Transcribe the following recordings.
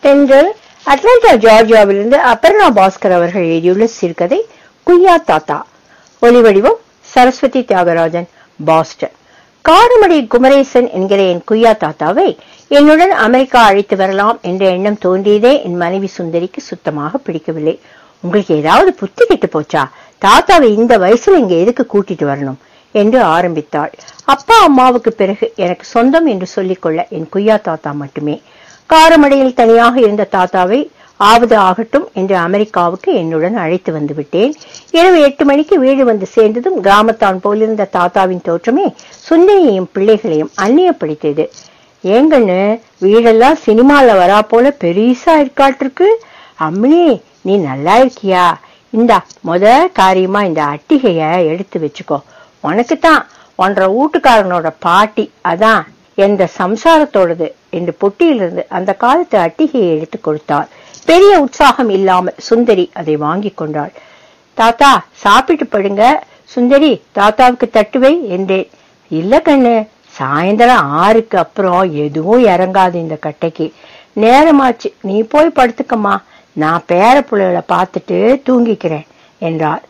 தென்றல் அட்லாண்டா ஜார்ஜியாவிலிருந்து அபர்ணா பாஸ்கர் அவர்கள் எழுதியுள்ள சிறுகதை குய்யா தாத்தா. ஒலிவடிவம் சரஸ்வதி தியாகராஜன், பாஸ்டன். காரமடை குமரேசன் என்கிற என் குய்யா தாத்தாவை என்னுடன் அமெரிக்கா அழைத்து வரலாம் என்ற எண்ணம் தோன்றியதே என் மனைவி சுந்தரிக்கு சுத்தமாக பிடிக்கவில்லை. உங்களுக்கு ஏதாவது புத்தி கெட்டு போச்சா? தாத்தாவை இந்த வயசுல இங்க எதுக்கு கூட்டிட்டு வரணும் என்று ஆரம்பித்தாள். அப்பா அம்மாவுக்கு பிறகு எனக்கு சொந்தம் என்று சொல்லிக்கொள்ள என் குய்யா தாத்தா மட்டுமே. காரமடையில் தனியாக இருந்த தாத்தாவை ஆவது ஆகட்டும் என்று அமெரிக்காவுக்கு என்னுடன் அழைத்து வந்து விட்டேன். இரவு 8 மணிக்கு வீடு வந்து சேர்ந்ததும் கிராமத்தான் போலிருந்த தாத்தாவின் தோற்றமே சுந்தரியையும் பிள்ளைகளையும் அந்நியப்படுத்தியது. ஏங்கன்னு வீடெல்லாம் சினிமால வரா போல பெரிசா இருக்காட்டிருக்கு. அம்மனி, நீ நல்லா இருக்கியா? இந்தா முத காரியமா இந்த அட்டிகைய எடுத்து வச்சுக்கோ. உனக்குத்தான் ஒன்ற வீட்டுக்காரனோட பாட்டி, அதான் என்ற சம்சாரத்தோடது என்று பொட்டியிலிருந்து அந்த காலத்து அட்டிகையை எடுத்து கொடுத்தாள். பெரிய உற்சாகம் இல்லாமல் சுந்தரி அதை வாங்கி கொண்டாள். தாத்தா சாப்பிட்டு படுங்க. சுந்தரி, தாத்தாவுக்கு தட்டுவை என்றேன். இல்ல கண்ணு, சாயந்தரம் 6க்கு அப்புறம் எதுவும் இறங்காது இந்த கட்டைக்கு. நேரமாச்சு, நீ போய் படுத்துக்கம்மா, நான் பேர புள்ளைகளை பார்த்துட்டு தூங்கிக்கிறேன் என்றார்.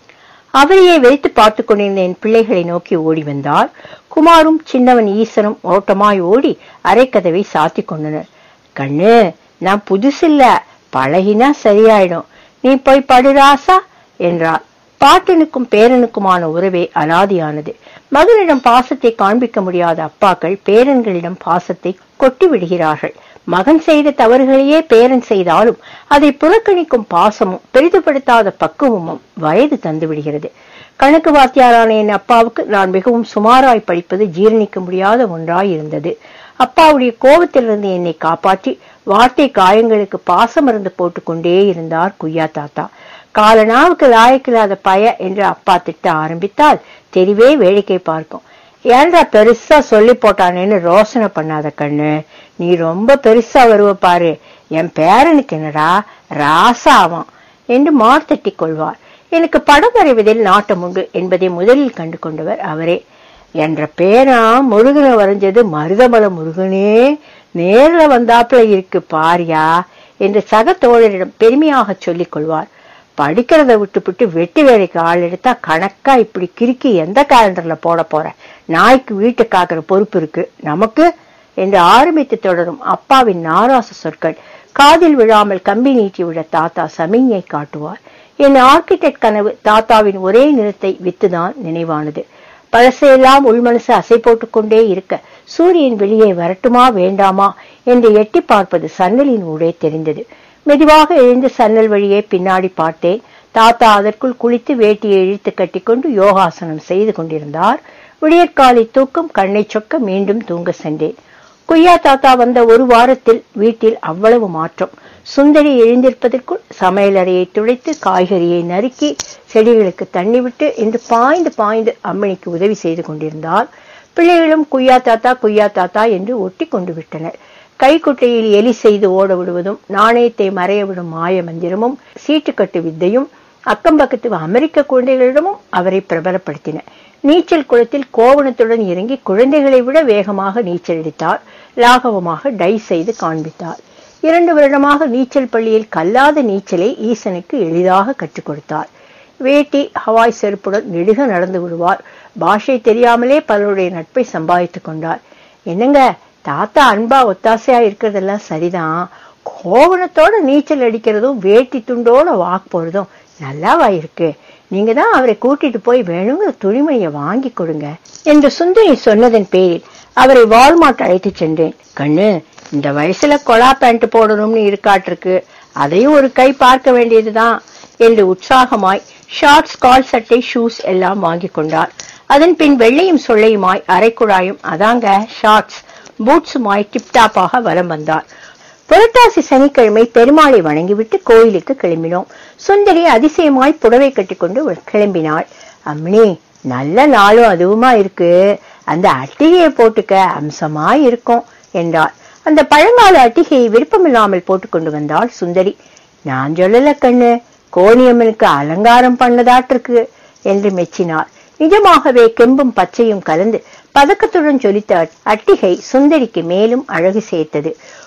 அவரையே வைத்து பார்த்து கொண்டிருந்த என் பிள்ளைகளை நோக்கி ஓடி வந்தார். குமாரும் சின்னவன் ஈசனும் ஓட்டமாய் ஓடி அரைக்கதவை சாத்தி கொண்டனர். கண்ணு, நான் புதுசில்ல, பழகினா சரியாயிடும், நீ போய் படுராசா என்றார். பாட்டனுக்கும் பேரனுக்குமான உறவே அலாதியானது. மகனிடம் பாசத்தை காண்பிக்க முடியாத அப்பாக்கள் பேரன்களிடம் பாசத்தை கொட்டி விடுகிறார்கள். மகன் செய்த தவறுகளையே பேரன் செய்தாலும் அதை புறக்கணிக்கும் பாசமும் பெரிதுபடுத்தாத பக்குவமும் வயது தந்து விடுகிறது. கணக்கு வாத்தியாரான என் அப்பாவுக்கு நான் மிகவும் சுமாராய் படிப்பது ஜீரணிக்க முடியாத ஒன்றாய் இருந்தது. அப்பாவுடைய கோபத்திலிருந்து என்னை காப்பாற்றி வார்த்தை காயங்களுக்கு பாசமருந்து போட்டுக்கொண்டே இருந்தார் குய்யா தாத்தா. காலனாவுக்கு லாயக்கில்லாத பய என்று அப்பா திட்ட ஆரம்பித்தால் தெளிவே வேடிக்கை பார்க்கும். ஏன்டா பெருசா சொல்லி போட்டானேன்னு ரோசனை பண்ணாத கண்ணு, நீ ரொம்ப பெருசா வருவ பாரு, என் பேரனுக்கு என்னடா ராசாவான் என்று மார்த்தட்டி கொள்வார். எனக்கு படம் வரைவதில் நாட்டம் உண்டு என்பதை முதலில் கண்டு கொண்டவர் அவரே. என்ற பேரா முருகனை வரைஞ்சது மருதமல முருகனே நேர்ல வந்தாப்புல இருக்கு பாரியா என்று சக தோழரிடம் பெருமையாக சொல்லிக் கொள்வார். படிக்கிறத விட்டுவிட்டு வெட்டி வேலைக்கு ஆள் எடுத்தா கணக்கா இப்படி கிறுக்கி எந்த கேலண்டர்ல போட போற? நாய்க்கு வீட்டு காக்கிற பொறுப்பு இருக்கு நமக்கு என்று ஆரம்பித்து தொடரும் அப்பாவின் நாராச சொற்கள் காதில் விழாமல் கம்பி நீட்டி விட தாத்தா சமிஞை காட்டுவார். என் ஆர்கிடெக்ட் கனவு தாத்தாவின் ஒரே நிறத்தை வித்துதான் நினைவானது. பழசையெல்லாம் உள்மனசு அசை போட்டுக் கொண்டே இருக்க சூரியன் வெளியே வரட்டுமா வேண்டாமா என்று எட்டி பார்ப்பது சன்னலின் ஊடே தெரிந்தது. மெதுவாக எழுந்து சன்னல் வழியே பின்னாடி பார்த்தேன். தாத்தா அதற்குள் குளித்து வேட்டியை இழுத்து கட்டிக்கொண்டு யோகாசனம் செய்து கொண்டிருந்தார். விடியற்காலை தூக்கம் கண்ணை சொக்க மீண்டும் தூங்க சென்றேன். குய்யா தாத்தா வந்த ஒரு வாரத்தில் வீட்டில் அவ்வளவு மாற்றம். சுந்தரி எழுந்திருப்பதற்குள் சமையலறையை துடைத்து காய்கறியை நறுக்கி செடிகளுக்கு தண்ணி விட்டு என்று பாய்ந்து பாய்ந்து அம்மணிக்கு உதவி செய்து கொண்டிருந்தார். பிள்ளைகளும் குய்யா தாத்தா என்று ஒட்டி கொண்டு விட்டனர். கைக்குட்டையில் எலி செய்து ஓட விடுவதும் நாணயத்தை மறைய விடும் மாய மந்திரமும் சீட்டுக்கட்டு வித்தையும் அக்கம்பக்கத்து அமெரிக்க குழந்தைகளிடமும் அவரை பிரபலப்படுத்தின. நீச்சல் குளத்தில் கோவணத்துடன் இறங்கி குழந்தைகளை விட வேகமாக நீச்சல் அடித்தார். லாகவமாக டை செய்து காண்பித்தார். 2 வருடமாக நீச்சல் பள்ளியில் கல்லாத நீச்சலை ஈசனுக்கு எளிதாக கற்றுக் கொடுத்தார். வேட்டி ஹவாய் செருப்புடன் நெடுக நடந்து விடுவார். பாஷை தெரியாமலே பலருடைய நட்பை சம்பாதித்துக் கொண்டார். என்னங்க, தாத்தா அன்பா ஒத்தாசையா இருக்கிறதெல்லாம் சரிதான், கோவணத்தோட நீச்சல் அடிக்கிறதும் வேட்டி துண்டோட வாக் போறதும் நல்லாவா இருக்கு? நீங்க தான் அவரை கூட்டிட்டு போய் வேணுங்கிற துணிமணியை வாங்கி கொடுங்க என்று சுந்தரி சொன்னதன் பேரில் அவரை வால்மார்ட் அழைத்து சென்றேன். கண்ணு, இந்த வயசுல கொலா பேண்ட் போடணும்னு இருக்காட்டிருக்கு, அதையும் ஒரு கை பார்க்க வேண்டியதுதான் என்று உற்சாகமாய் ஷார்ட்ஸ், கால் சட்டை, ஷூஸ் எல்லாம் வாங்கி கொண்டார். அதன் பின் வெள்ளையும் சொல்லையுமாய் அரைக்குழாயும் அதாங்க ஷார்ட்ஸ் பூட்ஸுமாய் டிப்டாப்பாக வலம் வந்தார். புரட்டாசி சனிக்கிழமை பெருமாளை வணங்கிவிட்டு கோயிலுக்கு கிளம்பினோம். சுந்தரி அதிசயமாய் புடவை கட்டிக்கொண்டு கிளம்பினாள். அம்மனி, நல்ல நாளும் அதுவுமா இருக்கு, அந்த அட்டிகையை போட்டுக்க அம்சமாய் இருக்கும் என்றார். அந்த பழங்கால அட்டிகையை விருப்பமில்லாமல் போட்டுக்கொண்டு வந்தாள் சுந்தரி. நான் சொல்லல கண்ணு, கோணியம்மனுக்கு அலங்காரம் பண்ணதாட்டிருக்கு என்று மெச்சினார். நிஜமாகவே கெம்பும் பச்சையும் கலந்து பதக்கத்துடன் ஜொலித்த அட்டிகை சுந்தரிக்கு மேலும் அழகு சேர்த்தது.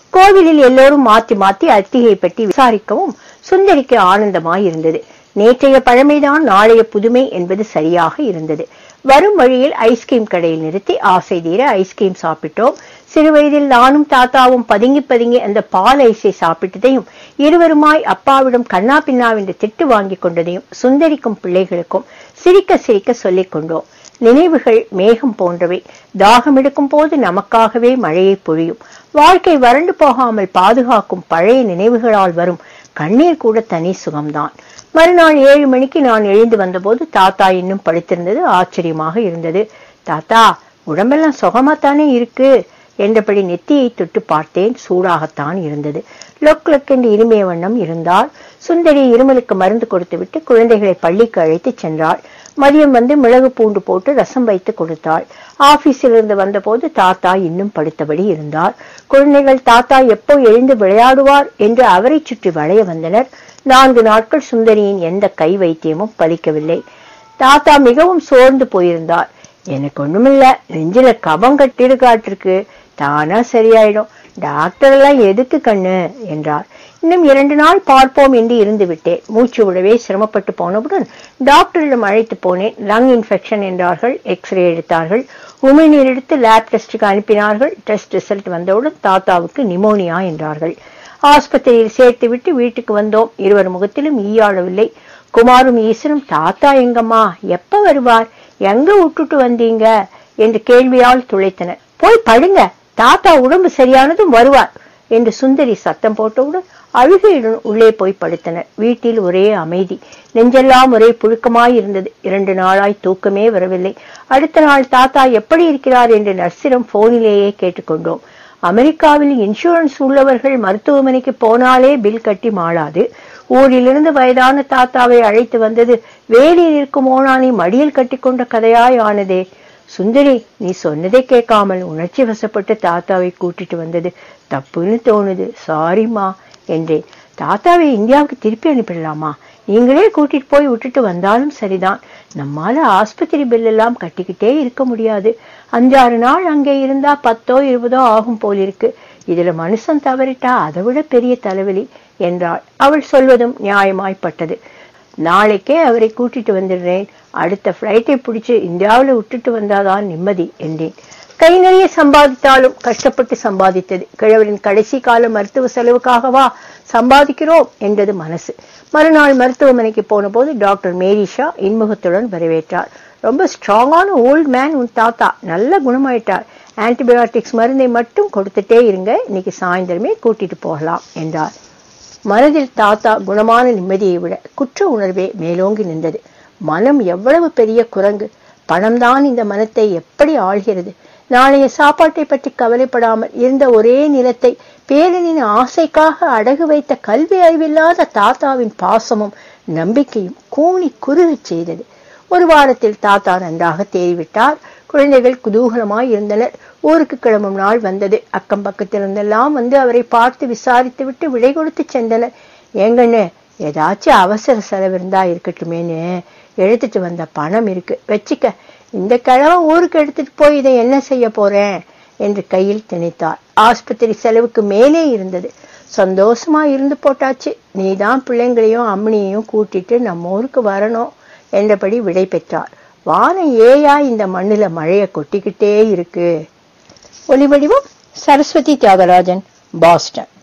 கோவிலில் எல்லோரும் மாத்தி மாத்தி அத்திகை பற்றி விசாரிக்கவும் சுந்தரிக்கு ஆனந்தமாயிருந்தது. நேற்றைய பழமைதான் நாளைய புதுமை என்பது சரியாக இருந்தது. வரும் வழியில் ஐஸ்கிரீம் கடையில் நிறுத்தி ஆசை தீர ஐஸ்கிரீம் சாப்பிட்டோம். சிறுவயதில் நானும் தாத்தாவும் பதுங்கி பதுங்கி அந்த பால் ஐஸை சாப்பிட்டதையும் இருவருமாய் அப்பாவிடம் கண்ணா பின்னாவென்று திட்டு வாங்கி கொண்டதையும் சுந்தரிக்கும் பிள்ளைகளுக்கும் சிரிக்க சிரிக்க சொல்லிக் கொண்டோம். நினைவுகள் மேகம் போன்றவை. தாகம் எடுக்கும் போது நமக்காகவே மழையை பொழியும். வாழ்க்கை வறண்டு போகாமல் பாதுகாக்கும் பழைய நினைவுகளால் வரும் கண்ணீர் கூட தனி சுகம்தான். மறுநாள் 7 மணிக்கு நான் எழுந்து வந்தபோது தாத்தா இன்னும் படுத்திருந்தது ஆச்சரியமாக இருந்தது. தாத்தா, உடம்பெல்லாம் சுகமாத்தானே இருக்கு என்றபடி நெத்தியை தொட்டு பார்த்தேன். சூடாகத்தான் இருந்தது. லொக் லொக் என்று இருமைய வண்ணம் இருந்தால். சுந்தரி இருமலுக்கு மருந்து கொடுத்துவிட்டு குழந்தைகளை பள்ளிக்கு அழைத்து சென்றாள். மதியம் வந்து மிளகு பூண்டு போட்டு ரசம் வைத்து கொடுத்தாள். ஆபீஸில் இருந்து வந்தபோது தாத்தா இன்னும் படுத்தபடி இருந்தார். குழந்தைகள் தாத்தா எப்போ எழுந்து விளையாடுவார் என்று அவரை சுற்றி வளைய வந்தனர். 4 நாட்கள் சுந்தரியின் எந்த கை வைத்தியமும் பலிக்கவில்லை. தாத்தா மிகவும் சோர்ந்து போயிருந்தார். எனக்கு ஒண்ணுமில்ல, நெஞ்சில கபம் கட்டிருக்காட்டிருக்கு, தானா சரியாயிடும், டாக்டர் எல்லாம் எதுக்கு கண்ணு என்றார். இன்னும் 2 நாள் பார்ப்போம் என்று இருந்து விட்டேன். மூச்சு விடவே சிரமப்பட்டு போனவுடன் டாக்டரிடம் அழைத்து போனேன். லங் இன்ஃபெக்ஷன் என்றார்கள். எக்ஸ்ரே எடுத்தார்கள். உமிழ்நீர் எடுத்து லேப் டெஸ்டுக்கு அனுப்பினார்கள். டெஸ்ட் ரிசல்ட் வந்தவுடன் தாத்தாவுக்கு நிமோனியா என்றார்கள். ஆஸ்பத்திரியில் சேர்த்து விட்டு வீட்டுக்கு வந்தோம். இருவர் முகத்திலும் ஈயாளவில்லை. குமாரும் ஈசனும் தாத்தா எங்கம்மா, எப்ப வருவார், எங்க விட்டுட்டு வந்தீங்க என்று கேள்வியால் துளைத்தனர். போய் படுங்க, தாத்தா உடம்பு சரியானதும் வருவார் என்று சுந்தரி சத்தம் போட்டவுடன் அழுகையுடன் உள்ளே போய் படுத்தனர். வீட்டில் ஒரே அமைதி. நெஞ்செல்லாம் ஒரே புழுக்கமாயிருந்தது. 2 நாளாய் தூக்கமே வரவில்லை. அடுத்த நாள் தாத்தா எப்படி இருக்கிறார் என்று நர்சிடம் போனிலேயே கேட்டுக்கொண்டோம். அமெரிக்காவில் இன்சூரன்ஸ் உள்ளவர்கள் மருத்துவமனைக்கு போனாலே பில் கட்டி மாளாது. ஊரிலிருந்து வயதான தாத்தாவை அழைத்து வந்தது வேலியில் இருக்கும் ஓனானை மடியில் கட்டி கொண்ட கதையாய் ஆனதே. சுந்தரி, நீ சொன்னதை கேட்காமல் உணர்ச்சி வசப்பட்டு தாத்தாவை கூட்டிட்டு வந்தது தப்புன்னு தோணுது, சாரிம்மா என்றேன். தாத்தாவை இந்தியாவுக்கு திருப்பி அனுப்பிடலாமா? நீங்களே கூட்டிட்டு போய் விட்டுட்டு வந்தாலும் சரிதான். நம்மால ஆஸ்பத்திரி பில் எல்லாம் கட்டிக்கிட்டே இருக்க முடியாது. 5-6 நாள் அங்கே இருந்தா 10ஓ 20ஓ ஆகும் போலிருக்கு. இதுல மனுஷன் தவறிட்டா அதை விட பெரிய தலைவலி என்றாள். அவள் சொல்வதும் நியாயமாய்ப்பட்டது. நாளைக்கே அவரை கூட்டிட்டு வந்துடுறேன். அடுத்த பிளைட்டை பிடிச்சு இந்தியாவில விட்டுட்டு வந்தாதான் நிம்மதி என்றேன். கை நிறைய சம்பாதித்தாலும் கஷ்டப்பட்டு சம்பாதித்தது. கிழவரின் கடைசி கால மருத்துவ செலவுக்காகவா சம்பாதிக்கிறோம் என்றது மனசு. மறுநாள் மருத்துவமனைக்கு போன போது டாக்டர் மேரிஷா இன்முகத்துடன் வரவேற்றார். ரொம்ப ஸ்ட்ராங்கான ஓல்ட் மேன் உன் தாத்தா, நல்ல குணமாயிட்டார். ஆன்டிபயோட்டிக்ஸ் மருந்தை மட்டும் கொடுத்துட்டே இருங்க, இன்னைக்கு சாயந்தரமே கூட்டிட்டு போகலாம் என்றார். மனதில் தாத்தா குணமான நிம்மதியை விட குற்ற உணர்வே மேலோங்கி நின்றது. மனம் எவ்வளவு பெரிய குரங்கு! பணம்தான் இந்த மனத்தை எப்படி ஆள்கிறது! நாளைய சாப்பாட்டை பற்றி கவலைப்படாமல் இருந்த ஒரே நிலத்தை பேரனின் ஆசைக்காக அடகு வைத்த கல்வி அறிவில்லாத தாத்தாவின் பாசமும் நம்பிக்கையும் கூணி குறுகச் செய்தது. ஒரு வாரத்தில் தாத்தா நன்றாக தேறிவிட்டார். குழந்தைகள் குதூகலமாய் இருந்தனர். ஊருக்கு கிளம்பும் நாள் வந்தது. அக்கம் பக்கத்திலிருந்தெல்லாம் வந்து அவரை பார்த்து விசாரித்து விட்டு விடை கொடுத்து சென்றனர். ஏங்கண்ணு, ஏதாச்சும் அவசர செலவு இருந்தா இருக்கட்டுமேனு எடுத்துட்டு வந்த பணம் இருக்கு, வச்சுக்க. இந்த கிழமை ஊருக்கு எடுத்துட்டு போய் இதை என்ன செய்ய போறேன் என்று கையில் திணித்தார். ஆஸ்பத்திரி செலவுக்கு மேலே இருந்தது. சந்தோஷமா இருந்து போட்டாச்சு. நீதான் பிள்ளைங்களையும் அம்மனியையும் கூட்டிட்டு நம்ம ஊருக்கு வரணும் என்றபடி விடை பெற்றார். வானம் ஏயா இந்த மண்ணுல மழைய கொட்டிக்கிட்டே இருக்கு. ஒலிவடிவம் சரஸ்வதி தியாகராஜன், பாஸ்டன்.